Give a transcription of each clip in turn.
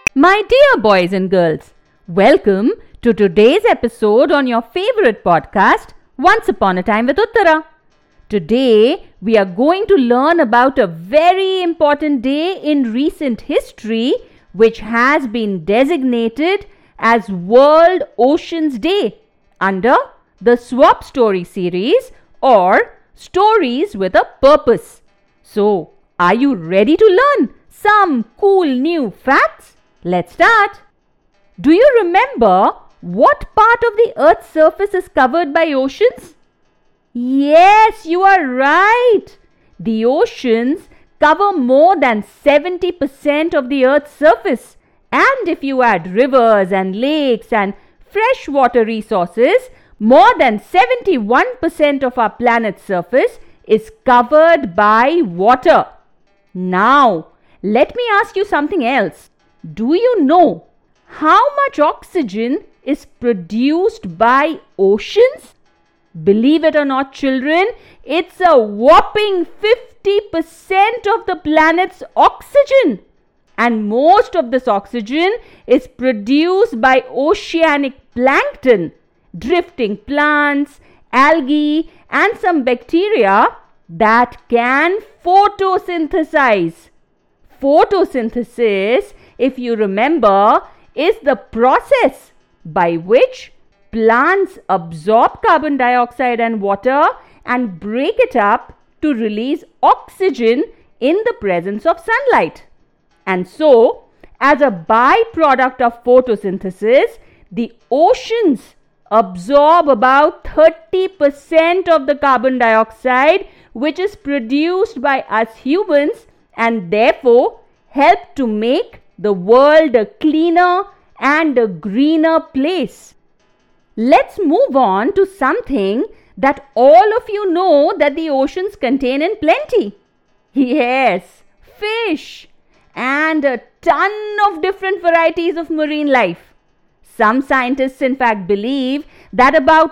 My dear boys and girls, welcome to today's episode on your favorite podcast, Once Upon a Time with Uttara. Today, we are going to learn about a very important day in recent history which has been designated as World Oceans Day under the Swap Story series or Stories with a Purpose. So, are you ready to learn some cool new facts? Let's start. Do you remember what part of the Earth's surface is covered by oceans? Yes, you are right. The oceans cover more than 70% of the Earth's surface. And if you add rivers and lakes and freshwater resources, more than 71% of our planet's surface is covered by water. Now, let me ask you something else. Do you know how much oxygen is produced by oceans? Believe it or not, children, it's a whopping 50% of the planet's oxygen. And most of this oxygen is produced by oceanic plankton, drifting plants, algae, and some bacteria that can photosynthesize. Photosynthesis, if you remember, is the process by which plants absorb carbon dioxide and water and break it up to release oxygen in the presence of sunlight. And so, as a byproduct of photosynthesis, the oceans absorb about 30% of the carbon dioxide which is produced by us humans and therefore help to make the world a cleaner and a greener place. Let's move on to something that all of you know that the oceans contain in plenty. Yes, fish and a ton of different varieties of marine life. Some scientists in fact believe that about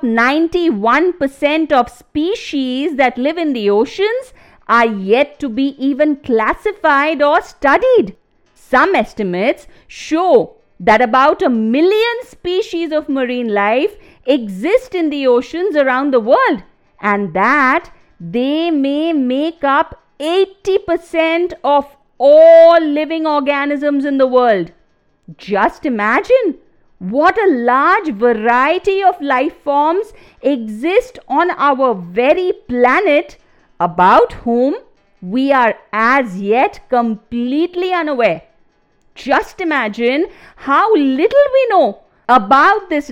91% of species that live in the oceans are yet to be even classified or studied. Some estimates show that about 1 million species of marine life exist in the oceans around the world and that they may make up 80% of all living organisms in the world. Just imagine what a large variety of life forms exist on our very planet about whom we are as yet completely unaware. Just imagine how little we know about this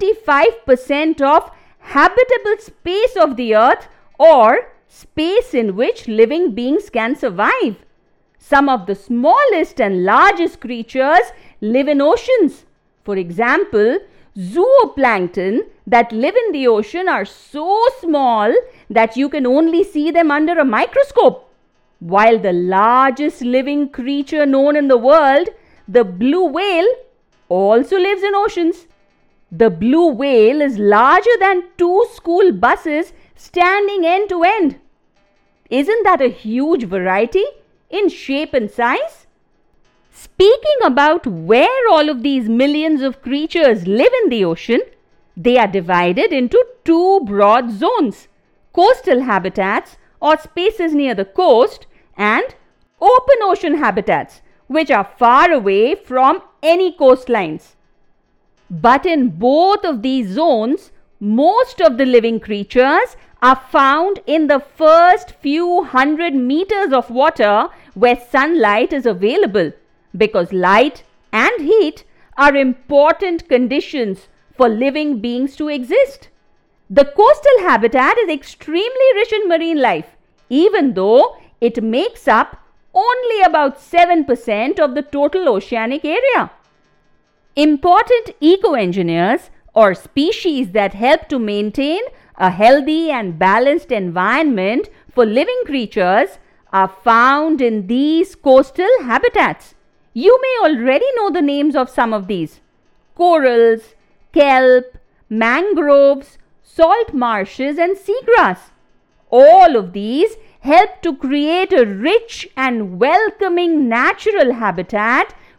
95% of habitable space of the earth or space in which living beings can survive. Some of the smallest and largest creatures live in oceans. For example, zooplankton that live in the ocean are so small that you can only see them under a microscope. While the largest living creature known in the world, the blue whale, also lives in oceans. The blue whale is larger than 2 school buses standing end to end. Isn't that a huge variety in shape and size? Speaking about where all of these millions of creatures live in the ocean, they are divided into 2 broad zones: coastal habitats or spaces near the coast and open ocean habitats which are far away from any coastlines. But in both of these zones, most of the living creatures are found in the first few hundred meters of water where sunlight is available, because light and heat are important conditions for living beings to exist. The coastal habitat is extremely rich in marine life, even though it makes up only about 7% of the total oceanic area. Important eco-engineers or species that help to maintain a healthy and balanced environment for living creatures are found in these coastal habitats. You may already know the names of some of these: corals, kelp, mangroves, salt marshes, and seagrass. All of these help to create a rich and welcoming natural habitat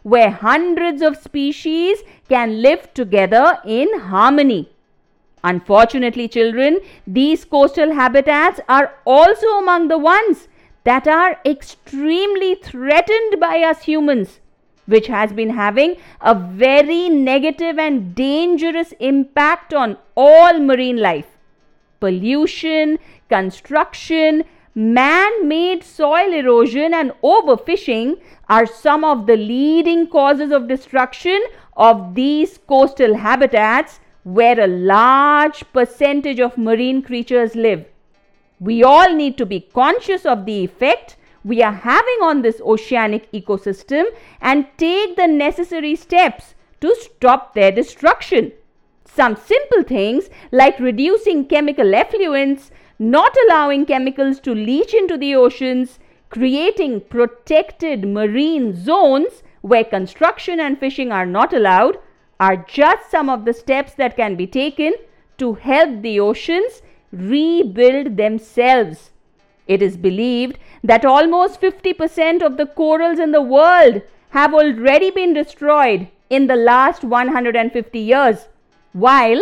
where hundreds of species can live together in harmony. Unfortunately, children, these coastal habitats are also among the ones that are extremely threatened by us humans, which has been having a very negative and dangerous impact on all marine life. Pollution, construction, man-made soil erosion and overfishing are some of the leading causes of destruction of these coastal habitats where a large percentage of marine creatures live. We all need to be conscious of the effect we are having on this oceanic ecosystem and take the necessary steps to stop their destruction. Some simple things like reducing chemical effluents, not allowing chemicals to leach into the oceans, creating protected marine zones where construction and fishing are not allowed, are just some of the steps that can be taken to help the oceans rebuild themselves. It is believed that almost 50% of the corals in the world have already been destroyed in the last 150 years, while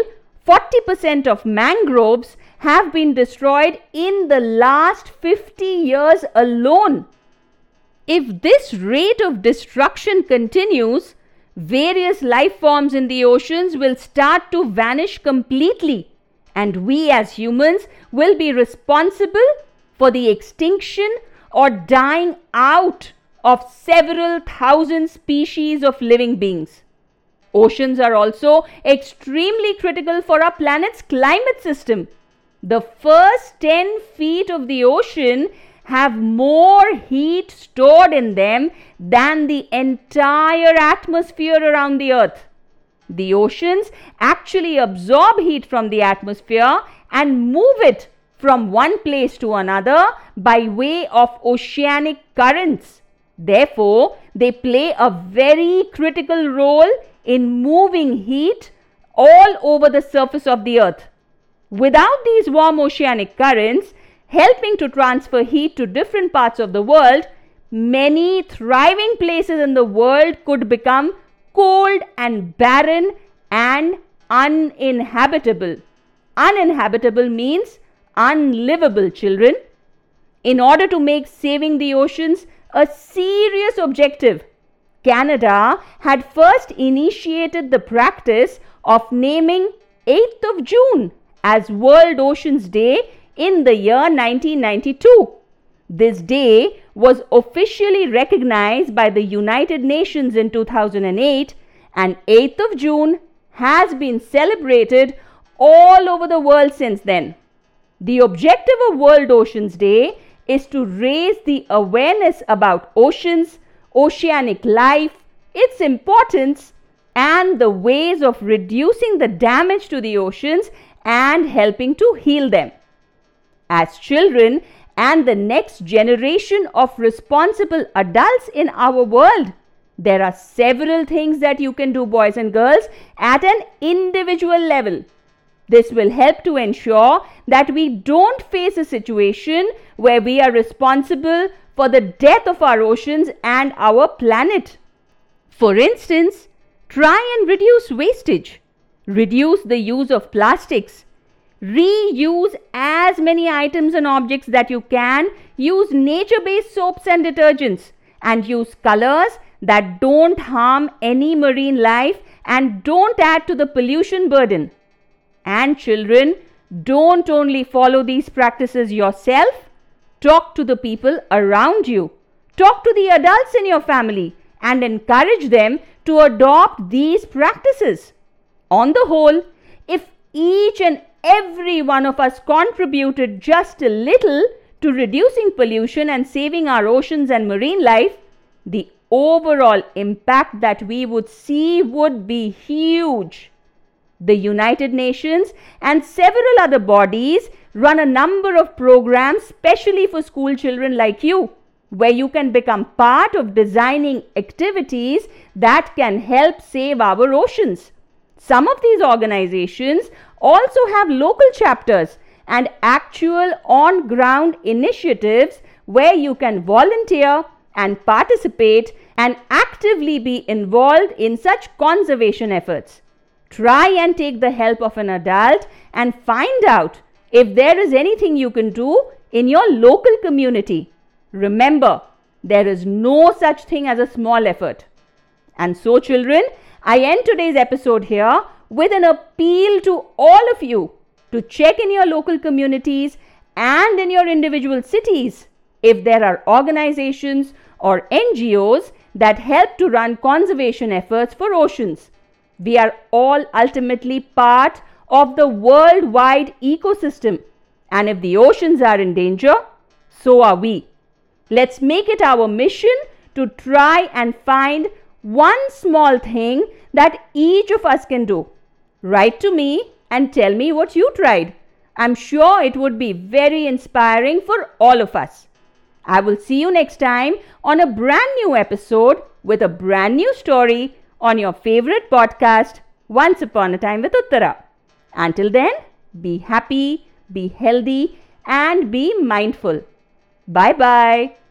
40% of mangroves have been destroyed in the last 50 years alone. If this rate of destruction continues, various life forms in the oceans will start to vanish completely, and we as humans will be responsible for the extinction or dying out of several thousand species of living beings. Oceans are also extremely critical for our planet's climate system. The first 10 feet of the ocean have more heat stored in them than the entire atmosphere around the earth. The oceans actually absorb heat from the atmosphere and move it from one place to another by way of oceanic currents. Therefore, they play a very critical role in moving heat all over the surface of the earth. Without these warm oceanic currents helping to transfer heat to different parts of the world, many thriving places in the world could become cold and barren and uninhabitable. Uninhabitable means unlivable, children. In order to make saving the oceans a serious objective, Canada had first initiated the practice of naming 8th of June as World Oceans Day in the year 1992. This day was officially recognized by the United Nations in 2008, and 8th of June has been celebrated all over the world since then. The objective of World Oceans Day is to raise the awareness about oceans, oceanic life, its importance, and the ways of reducing the damage to the oceans and helping to heal them. As children and the next generation of responsible adults in our world, there are several things that you can do, boys and girls, at an individual level. This will help to ensure that we don't face a situation where we are responsible for the death of our oceans and our planet. For instance, try and reduce wastage. Reduce the use of plastics. Reuse as many items and objects that you can. Use nature-based soaps and detergents, and use colors that don't harm any marine life and don't add to the pollution burden. And children, don't only follow these practices yourself. Talk to the people around you. Talk to the adults in your family and encourage them to adopt these practices. On the whole, if each and every one of us contributed just a little to reducing pollution and saving our oceans and marine life, the overall impact that we would see would be huge. The United Nations and several other bodies run a number of programs specially for school children like you, where you can become part of designing activities that can help save our oceans. Some of these organizations also have local chapters and actual on-ground initiatives where you can volunteer and participate and actively be involved in such conservation efforts. Try and take the help of an adult and find out if there is anything you can do in your local community. Remember, there is no such thing as a small effort. And so, children, I end today's episode here with an appeal to all of you to check in your local communities and in your individual cities if there are organizations or NGOs that help to run conservation efforts for oceans. We are all ultimately part of the worldwide ecosystem, and if the oceans are in danger, so are we. Let's make it our mission to try and find one small thing that each of us can do. Write to me and tell me what you tried. I'm sure it would be very inspiring for all of us. I will see you next time on a brand new episode with a brand new story on your favorite podcast, Once Upon a Time with Uttara. Until then, be happy, be healthy, and be mindful. Bye-bye.